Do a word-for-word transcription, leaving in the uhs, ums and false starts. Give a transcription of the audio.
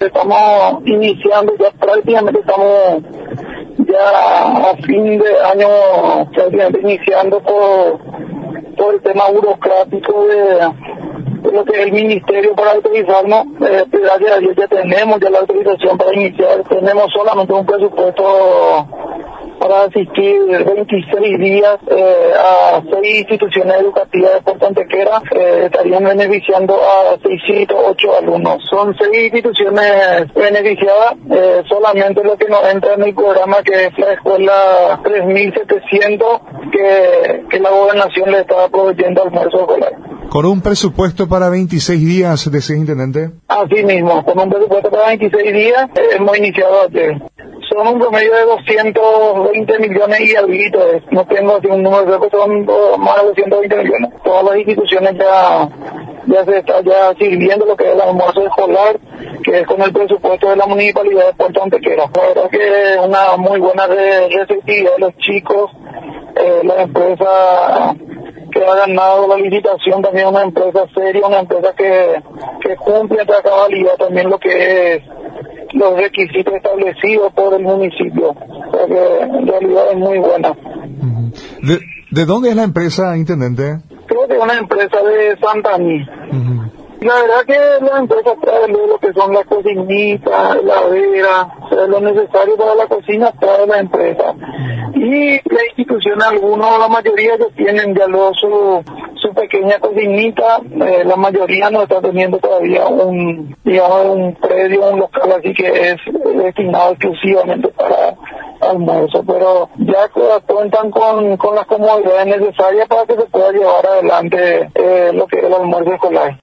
estamos iniciando, ya prácticamente estamos ya a fin de año, prácticamente iniciando por, por el tema burocrático de, de lo que es el ministerio para autorizarnos. Eh, gracias a Dios ya tenemos ya la autorización para iniciar, tenemos solamente un presupuesto para asistir veintiséis días eh, a seis instituciones educativas de Puerto Antequera. Eh, estarían beneficiando a seiscientos ocho alumnos. Son seis instituciones beneficiadas, eh, solamente lo que nos entra en el programa, que es la escuela tres mil setecientos, que, que la gobernación le está proveyendo almuerzo escolar. ¿Con un presupuesto para veintiséis días, decía intendente? Así mismo, con un presupuesto para veintiséis días, eh, hemos iniciado ayer. Son un promedio de doscientos veinte millones y algo, no tengo así un número, creo que son más de doscientos veinte millones. Todas las instituciones ya ya se está ya sirviendo lo que es el almuerzo escolar, que es con el presupuesto de la Municipalidad de Puerto Antequera. La verdad que es una muy buena receptividad de los chicos. Eh, la empresa que ha ganado la licitación también es una empresa seria, una empresa que, que cumple a cabalidad también lo que es los requisitos establecidos por el municipio. O sea que en realidad es muy buena. ¿De, de dónde es la empresa, intendente? Creo que es una empresa de Santa Aní. Uh-huh. La verdad que la empresa trae lo que son las cocinitas, heladera, o sea, lo necesario para la cocina trae la empresa. Y la institución, algunos, la mayoría ya tienen ya lo, su, su pequeña cocinita. Eh, la mayoría no está teniendo todavía un, digamos, un predio, un local así que es destinado exclusivamente para almuerzo, pero ya cuentan con, con las comodidades necesarias para que se pueda llevar adelante eh, lo que es el almuerzo escolar.